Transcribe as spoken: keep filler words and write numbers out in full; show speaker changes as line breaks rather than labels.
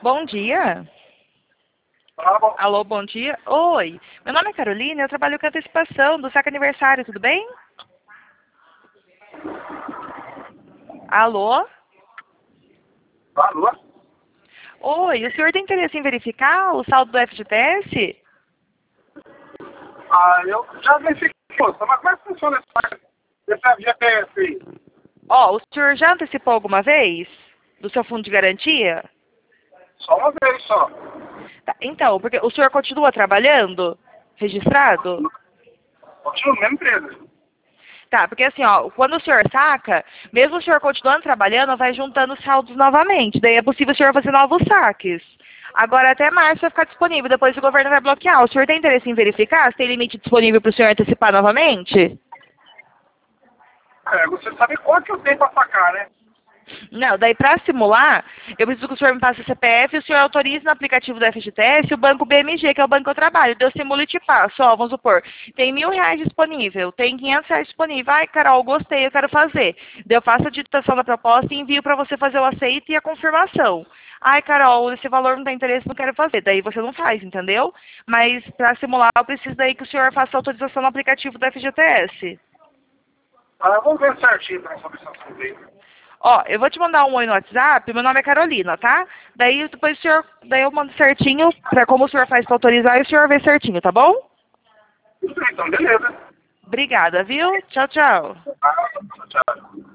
Bom dia.
Tá bom.
Alô, bom dia. Oi, meu nome é Carolina, eu trabalho com antecipação do saque aniversário, tudo bem? Alô?
Alô?
Oi, o senhor tem interesse em verificar o saldo do F G T S?
Ah, eu já verifiquei, moça, mas como é que funciona esse, esse G P S aí?
Ó, o senhor já antecipou alguma vez do seu fundo de garantia?
Só uma vez só.
Tá, então, porque o senhor continua trabalhando? Registrado?
Continuo na mesma empresa.
Tá, porque assim, ó, quando o senhor saca, mesmo o senhor continuando trabalhando, vai juntando saldos novamente. Daí é possível o senhor fazer novos saques. Agora até março vai ficar disponível, depois o governo vai bloquear. O senhor tem interesse em verificar se tem limite disponível para o senhor antecipar novamente?
É, você sabe quanto que eu tenho pra sacar, né?
Não, daí para simular, eu preciso que o senhor me passe o C P F e o senhor autorize no aplicativo do F G T S o banco B M G, que é o banco que eu trabalho. Daí eu simulo e te passo. Ó, vamos supor, tem mil reais disponível, tem quinhentos reais disponível. Ai, Carol, gostei, eu quero fazer. Daí eu faço a digitação da proposta e envio para você fazer o aceito e a confirmação. Ai, Carol, esse valor não tem interesse, não quero fazer. Daí você não faz, entendeu? Mas para simular, eu preciso daí que o senhor faça a autorização no aplicativo do F G T S.
Ah, vamos ver certinho pra saber se eu dele.
Ó, eu vou te mandar um oi no WhatsApp, meu nome é Carolina, tá? Daí depois o senhor, daí eu mando certinho, pra como o senhor faz pra autorizar e o senhor vê certinho, tá bom?
Tudo bem, então, beleza.
Obrigada, viu? Tchau, tchau.
Ah, tchau.